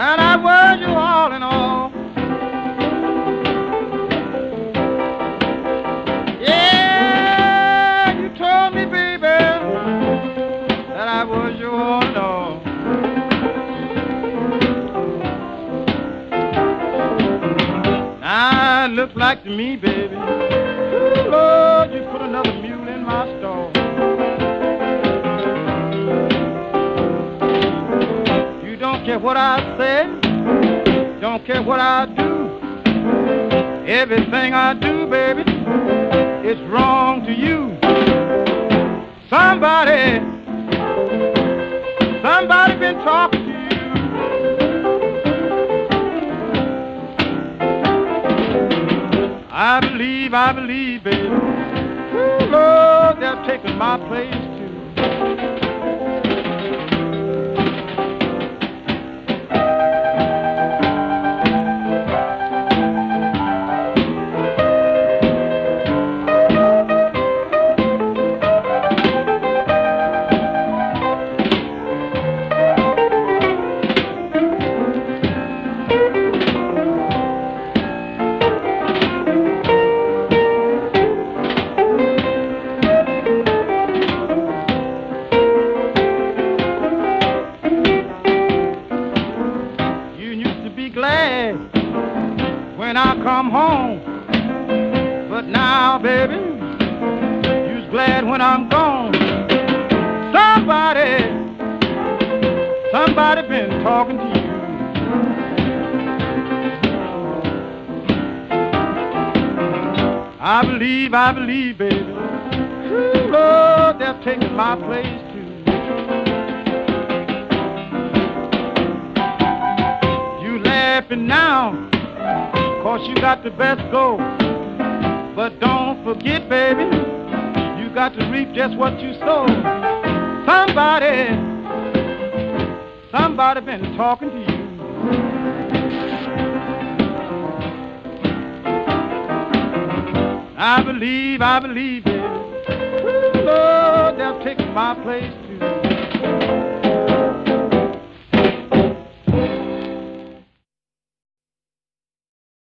and I was you all in all. Yeah, you told me, baby, that I was your all in all. Now it looks like to me, baby, ooh, Lord, you put another mule in my stall. You don't care what I say, don't care what I do. Everything I do, baby, it's wrong to you. Somebody been talking to you. I believe, baby, ooh, Lord, they're taking my place too. Glad when I come home, but now, baby, you's glad when I'm gone. Somebody been talking to you. I believe, baby, ooh, Lord, they're taking my place too. Laughing now, 'cause you got the best go. But don't forget, baby, you got to reap just what you sow. Somebody been talking to you. I believe, baby, ooh, Lord, they're taking my place.